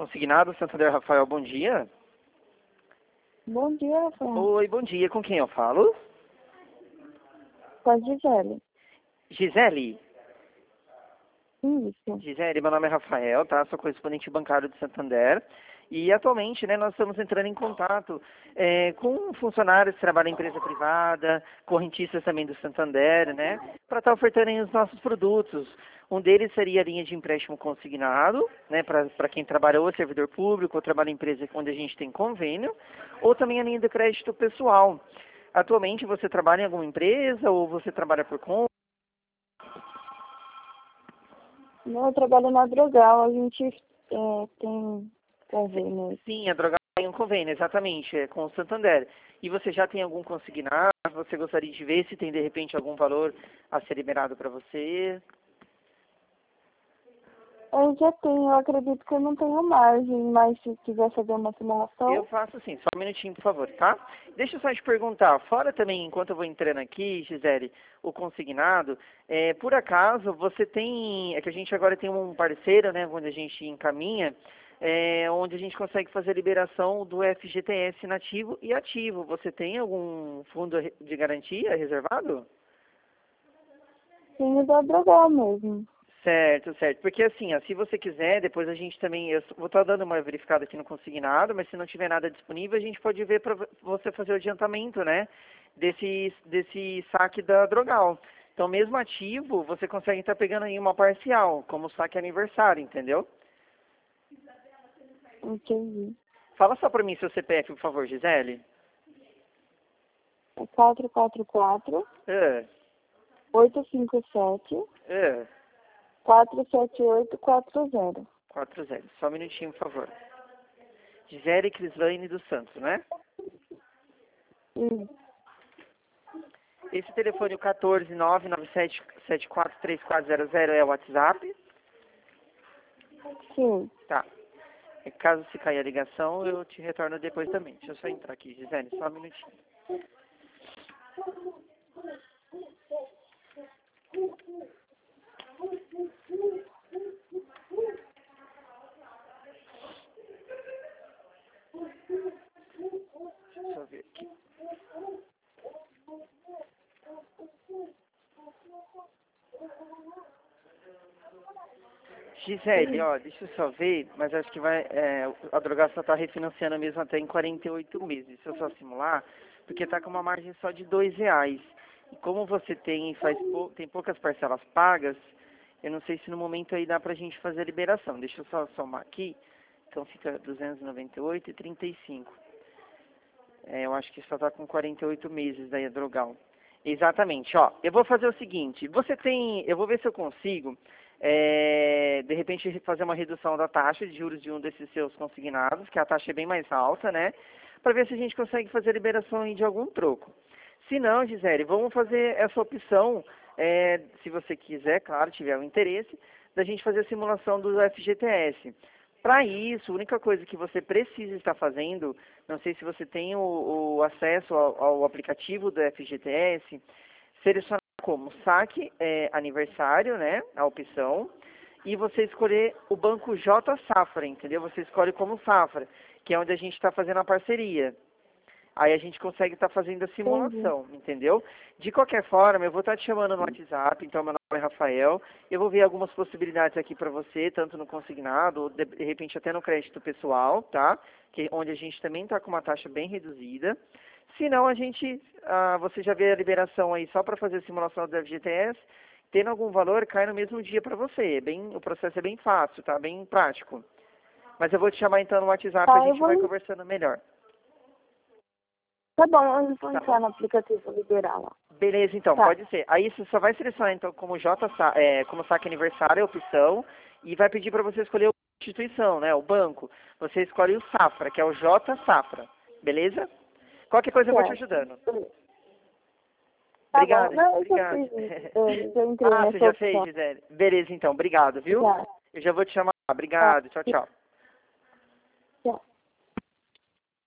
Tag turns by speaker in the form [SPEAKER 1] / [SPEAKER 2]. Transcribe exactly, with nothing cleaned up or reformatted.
[SPEAKER 1] Consignado, Santander Rafael, bom dia.
[SPEAKER 2] Bom dia, Rafael.
[SPEAKER 1] Oi, bom dia. Com quem eu falo?
[SPEAKER 2] Com a Gisele.
[SPEAKER 1] Gisele?
[SPEAKER 2] Isso.
[SPEAKER 1] Gisele, meu nome é Rafael, tá? Sou correspondente bancário de Santander. E atualmente, né, nós estamos entrando em contato é, com funcionários que trabalham em empresa privada, correntistas também do Santander, né? Para estar ofertando aí os nossos produtos. Um deles seria a linha de empréstimo consignado, né, para quem trabalha ou é servidor público ou trabalha em empresa onde a gente tem convênio, ou também a linha de crédito pessoal. Atualmente você trabalha em alguma empresa ou você trabalha por conta?
[SPEAKER 2] Eu trabalho na Drogal, a gente é, tem convênio.
[SPEAKER 1] Sim, a Drogal tem um convênio, exatamente, é com o Santander. E você já tem algum consignado? Você gostaria de ver se tem, de repente, algum valor a ser liberado para você?
[SPEAKER 2] Eu já tenho, eu acredito que eu não tenho margem, mas se quiser fazer uma simulação.
[SPEAKER 1] Eu faço sim, só um minutinho, por favor, tá? Deixa eu só te perguntar, fora também, enquanto eu vou entrando aqui, Gisele, o consignado, é, por acaso você tem, é que a gente agora tem um parceiro, né, onde a gente encaminha, é, onde a gente consegue fazer a liberação do F G T S nativo e ativo. Você tem algum fundo de garantia reservado?
[SPEAKER 2] Sim, da Drogal mesmo.
[SPEAKER 1] Certo, certo. Porque assim, ó, se você quiser, depois a gente também, eu vou estar dando uma verificada aqui no consignado, mas se não tiver nada disponível, a gente pode ver para você fazer o adiantamento, né, desse, desse saque da Drogal. Então, mesmo ativo, você consegue estar pegando aí uma parcial, como saque aniversário, entendeu?
[SPEAKER 2] Entendi.
[SPEAKER 1] Fala só para mim seu C P F, por favor, Gisele.
[SPEAKER 2] É quatro quatro quatro,
[SPEAKER 1] É,
[SPEAKER 2] oito cinco sete,
[SPEAKER 1] é,
[SPEAKER 2] quatro sete oito quatro zero.
[SPEAKER 1] quatro zero. Só um minutinho, por favor. Gisele Crislaine dos Santos, né?
[SPEAKER 2] Hum,
[SPEAKER 1] Esse telefone, o quatro nove nove sete sete quatro três quatro zero zero, é o WhatsApp?
[SPEAKER 2] sim.
[SPEAKER 1] Tá. E caso se cair a ligação, eu te retorno depois também. Deixa eu só entrar aqui, Gisele, só um minutinho. Deixa eu só ver aqui. Gisele, ó, deixa eu só ver, mas acho que vai, é, a Drogal só tá refinanciando mesmo até em quarenta e oito meses. Se eu só simular, porque tá com uma margem só de dois reais. E como você tem, faz pou, tem poucas parcelas pagas, eu não sei se no momento aí dá pra gente fazer a liberação. Deixa eu só somar aqui. Então fica duzentos e noventa e oito e trinta e cinco. É, eu acho que só tá com quarenta e oito meses daí a Drogal. Exatamente, ó. Eu vou fazer o seguinte, você tem, eu vou ver se eu consigo, é, de repente fazer uma redução da taxa de juros de um desses seus consignados, que a taxa é bem mais alta, né? Para ver se a gente consegue fazer a liberação aí de algum troco. Se não, Gisele, vamos fazer essa opção, é, se você quiser, claro, tiver o interesse, da gente fazer a simulação do F G T S. Para isso, a única coisa que você precisa estar fazendo, não sei se você tem o, o acesso ao, ao aplicativo do F G T S, selecionar como saque é, aniversário, né, a opção, e você escolher o banco J Safra, entendeu? Você escolhe como Safra, que é onde a gente está fazendo a parceria. Aí a gente consegue estar fazendo a simulação,
[SPEAKER 2] Entendi.
[SPEAKER 1] entendeu? De qualquer forma, eu vou estar te chamando no WhatsApp, então meu nome é Rafael. Eu vou ver algumas possibilidades aqui para você, tanto no consignado, ou de, de repente até no crédito pessoal, tá? Que, onde a gente também está com uma taxa bem reduzida. Se não, a gente, ah, você já vê a liberação aí só para fazer a simulação do F G T S. Tendo algum valor, cai no mesmo dia para você. É bem, o processo é bem fácil, tá? Bem prático. Mas eu vou te chamar então no WhatsApp, a
[SPEAKER 2] Tá, eu
[SPEAKER 1] gente vai
[SPEAKER 2] vou.
[SPEAKER 1] conversando melhor.
[SPEAKER 2] Tá bom, eu vou
[SPEAKER 1] Tá
[SPEAKER 2] entrar
[SPEAKER 1] bom?
[SPEAKER 2] no aplicativo liberar lá.
[SPEAKER 1] Beleza, então,
[SPEAKER 2] Tá.
[SPEAKER 1] pode ser. Aí você só vai selecionar, então, como J, é, como saque aniversário, a opção, e vai pedir para você escolher a instituição, né, o banco. Você escolhe o Safra, que é o J Safra, beleza? Qualquer coisa eu vou te
[SPEAKER 2] Certo.
[SPEAKER 1] ajudando.
[SPEAKER 2] Beleza. Tá bom.
[SPEAKER 1] Obrigado,
[SPEAKER 2] Não, eu já
[SPEAKER 1] obrigado.
[SPEAKER 2] fiz isso. Eu já entrei
[SPEAKER 1] Ah, você
[SPEAKER 2] nessa
[SPEAKER 1] já fez,
[SPEAKER 2] opção.
[SPEAKER 1] Gisele? Beleza, então, obrigado, viu?
[SPEAKER 2] Já.
[SPEAKER 1] Eu já vou te chamar.
[SPEAKER 2] Tá.
[SPEAKER 1] Obrigado, tchau, tchau.